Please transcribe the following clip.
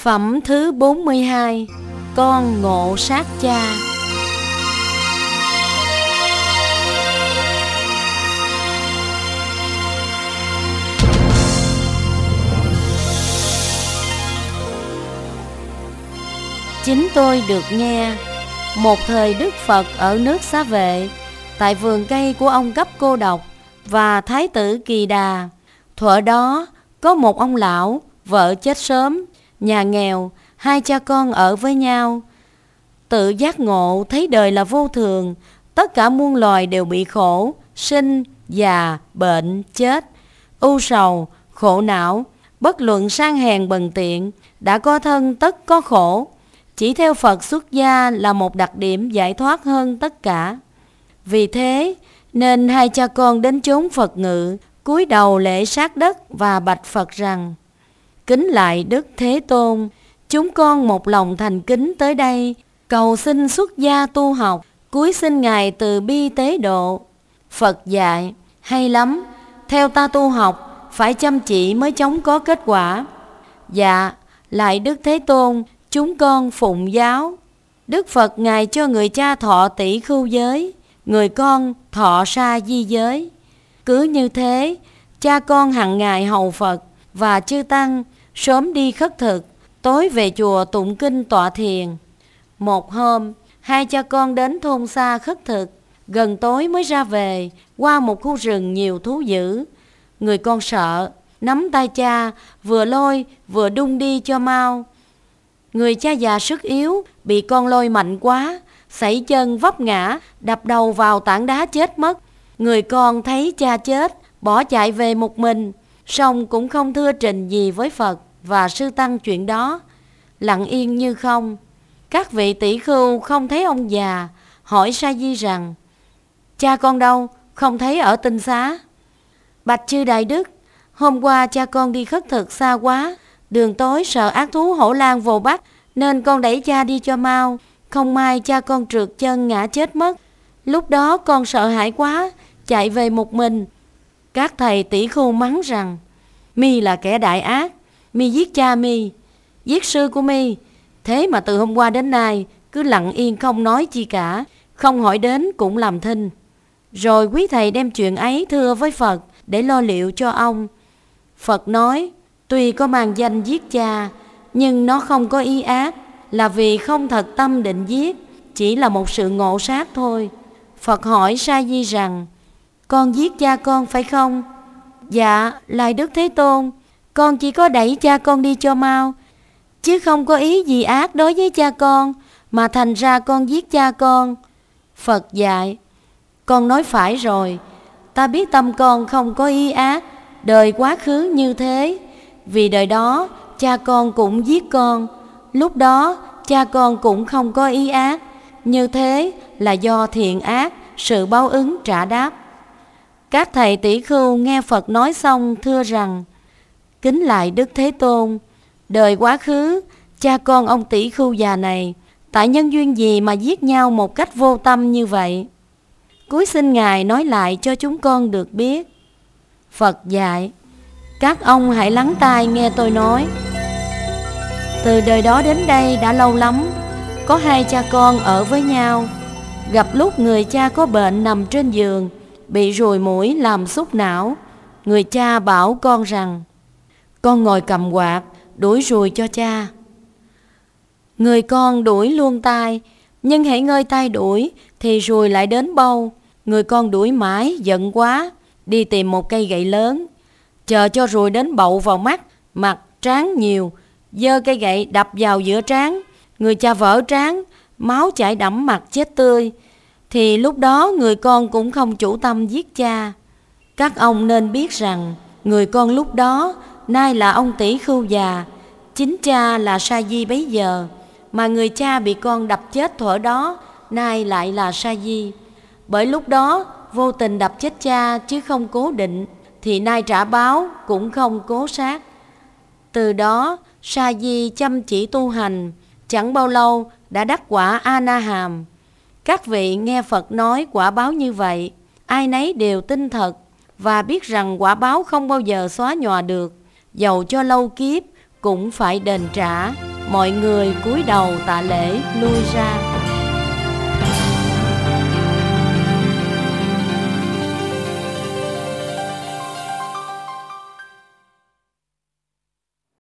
Phẩm thứ 42. Con ngộ sát cha. Chính tôi được nghe, một thời Đức Phật ở nước Xá Vệ, tại vườn cây của ông Cấp Cô Độc và Thái tử Kỳ Đà. Thuở đó có một ông lão, vợ chết sớm, nhà nghèo, hai cha con ở với nhau. Tự giác ngộ thấy đời là vô thường, tất cả muôn loài đều bị khổ, sinh, già, bệnh, chết, ưu sầu, khổ não, bất luận sang hèn bần tiện, đã có thân tất có khổ. Chỉ theo Phật xuất gia là một đặc điểm giải thoát hơn tất cả. Vì thế nên hai cha con đến chốn Phật ngự, cúi đầu lễ sát đất và bạch Phật rằng: Kính lạy Đức Thế Tôn, chúng con một lòng thành kính tới đây, cầu xin xuất gia tu học, cúi xin Ngài từ bi tế độ. Phật dạy: hay lắm, theo ta tu học, phải chăm chỉ mới chóng có kết quả. Dạ, lạy Đức Thế Tôn, chúng con phụng giáo. Đức Phật Ngài cho người cha thọ tỷ khưu giới, người con thọ sa di giới. Cứ như thế, cha con hằng ngày hầu Phật và chư Tăng, sớm đi khất thực, tối về chùa tụng kinh tọa thiền. Một hôm, hai cha con đến thôn xa khất thực, gần tối mới ra về, qua một khu rừng nhiều thú dữ. Người con sợ, nắm tay cha, vừa lôi vừa đung đi cho mau. Người cha già sức yếu, bị con lôi mạnh quá, sẩy chân vấp ngã, đập đầu vào tảng đá chết mất. Người con thấy cha chết, bỏ chạy về một mình, song cũng không thưa trình gì với Phật và sư tăng chuyện đó, lặng yên như không. Các vị tỷ khưu không thấy ông già, hỏi Sa Di rằng: Cha con đâu, không thấy ở tinh xá? Bạch chư Đại Đức, hôm qua cha con đi khất thực xa quá, đường tối sợ ác thú hổ lang vồ bắt, nên con đẩy cha đi cho mau. Không may cha con trượt chân ngã chết mất. Lúc đó con sợ hãi quá, chạy về một mình. Các thầy tỷ khưu mắng rằng: Mi là kẻ đại ác, mi giết cha mi, giết sư của mi. Thế mà từ hôm qua đến nay cứ lặng yên không nói chi cả, không hỏi đến cũng làm thinh. Rồi quý thầy đem chuyện ấy thưa với Phật để lo liệu cho ông. Phật nói: Tuy có mang danh giết cha, nhưng nó không có ý ác, là vì không thật tâm định giết, chỉ là một sự ngộ sát thôi. Phật hỏi Sa Di rằng: Con giết cha con phải không? Dạ, lạy Đức Thế Tôn, con chỉ có đẩy cha con đi cho mau, chứ không có ý gì ác đối với cha con, mà thành ra con giết cha con. Phật dạy: Con nói phải rồi, ta biết tâm con không có ý ác, đời quá khứ như thế. Vì đời đó cha con cũng giết con, lúc đó cha con cũng không có ý ác. Như thế là do thiện ác, sự báo ứng trả đáp. Các thầy tỷ khưu nghe Phật nói xong thưa rằng: Kính lạy Đức Thế Tôn, đời quá khứ cha con ông tỷ khưu già này tại nhân duyên gì mà giết nhau một cách vô tâm như vậy? Cúi xin Ngài nói lại cho chúng con được biết. Phật dạy: Các ông hãy lắng tai nghe tôi nói. Từ đời đó đến đây đã lâu lắm, có hai cha con ở với nhau. Gặp lúc người cha có bệnh nằm trên giường, bị ruồi muỗi làm súc não. Người cha bảo con rằng: Con ngồi cầm quạt đuổi ruồi cho cha. Người con đuổi luôn tay, nhưng hễ ngơi tay đuổi thì ruồi lại đến bâu. Người con đuổi mãi giận quá, đi tìm một cây gậy lớn, chờ cho ruồi đến bậu vào mắt, mặt, trán nhiều, giơ cây gậy đập vào giữa trán. Người cha vỡ trán, máu chảy đẫm mặt chết tươi. Thì lúc đó người con cũng không chủ tâm giết cha. Các ông nên biết rằng người con lúc đó nay là ông tỷ khưu già, chính cha là Sa Di bấy giờ. Mà người cha bị con đập chết thuở đó nay lại là Sa Di. Bởi lúc đó vô tình đập chết cha chứ không cố định, thì nay trả báo cũng không cố sát. Từ đó Sa Di chăm chỉ tu hành, chẳng bao lâu đã đắc quả A-na-hàm. Các vị nghe Phật nói quả báo như vậy, ai nấy đều tin thật và biết rằng quả báo không bao giờ xóa nhòa được, dầu cho lâu kiếp cũng phải đền trả. Mọi người cúi đầu tạ lễ lui ra.